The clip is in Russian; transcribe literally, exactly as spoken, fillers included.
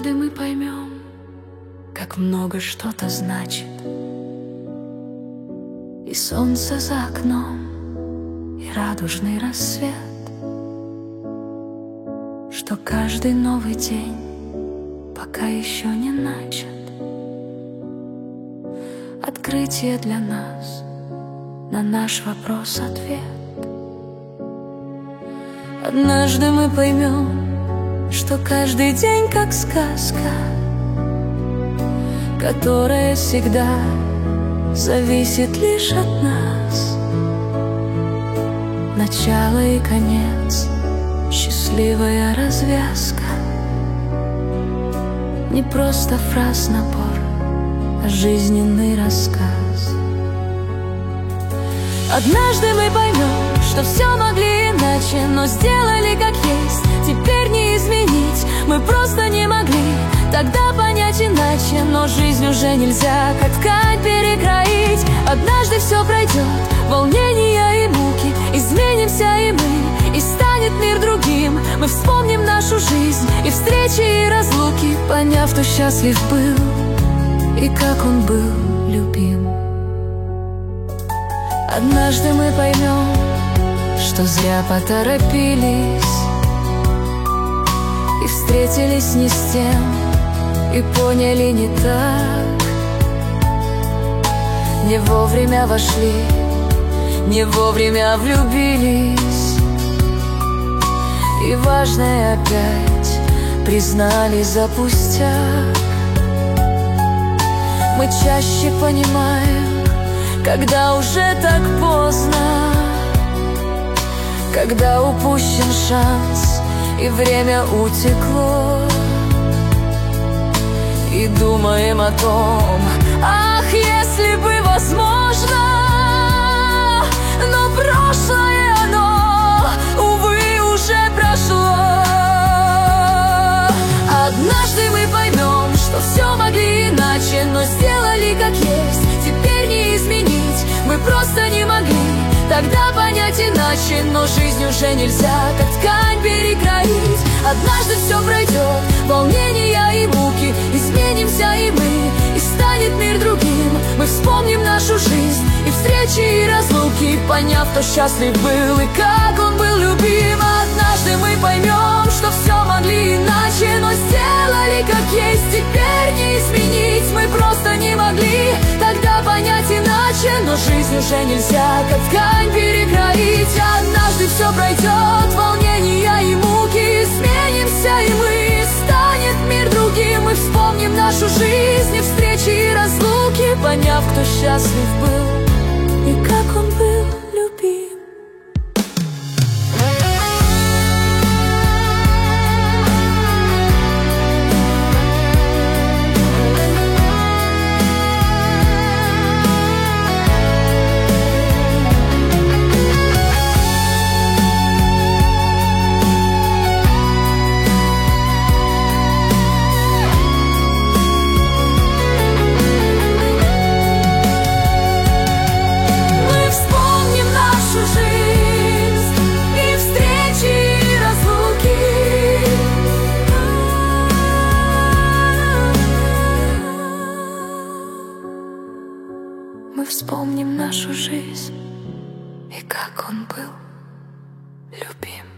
Однажды мы поймем, как много что-то значит и солнце за окном, и радужный рассвет, что каждый новый день пока еще не начат. Открытие для нас, на наш вопрос ответ. Однажды мы поймем, что каждый день как сказка, которая всегда зависит лишь от нас. Начало и конец, счастливая развязка. Не просто фраз набор, а жизненный рассказ. Однажды мы поймем, что все могли иначе, но сделали как есть. Теперь не изменить, мы просто не могли тогда понять иначе. Но жизнь уже нельзя, как ткань перекроить. Однажды все пройдет, волнения и муки, изменимся и мы, и станет мир другим. Мы вспомним нашу жизнь, и встречи, и разлуки, поняв, кто счастлив был и как он был любим. Однажды мы поймем, что зря поторопились и встретились не с тем, и поняли не так. Не вовремя вошли, не вовремя влюбились, и важное опять признали за пустяк. Мы чаще понимаем, когда уже так поздно, когда упущен шанс и время утекло, и думаем о том, ах, если бы возможно. Но прошлое оно, увы, уже прошло. Однажды мы поймем, что все могли иначе, но сделали как есть. Теперь не изменить, мы просто не могли тогда понять иначе. Но жизнь уже нельзя, как ткань перекроить. Однажды все пройдет, волнения и муки, изменимся и мы, и станет мир другим. Мы вспомним нашу жизнь, и встречи, и разлуки, поняв, кто счастлив был и как он был любим. Однажды мы поймем, что все могли иначе, но сделали как есть. Теперь не изменить, мы просто не могли тогда понять иначе. Но жизнь уже нельзя, как ткань перекроить. Однажды все пройдет, волнения и муки, изменимся и мы, и станет мир другим. Мы вспомним нашу жизнь, и встречи, и разлуки, поняв, кто счастлив был и как он был любим. Мы вспомним нашу жизнь и как он был любим.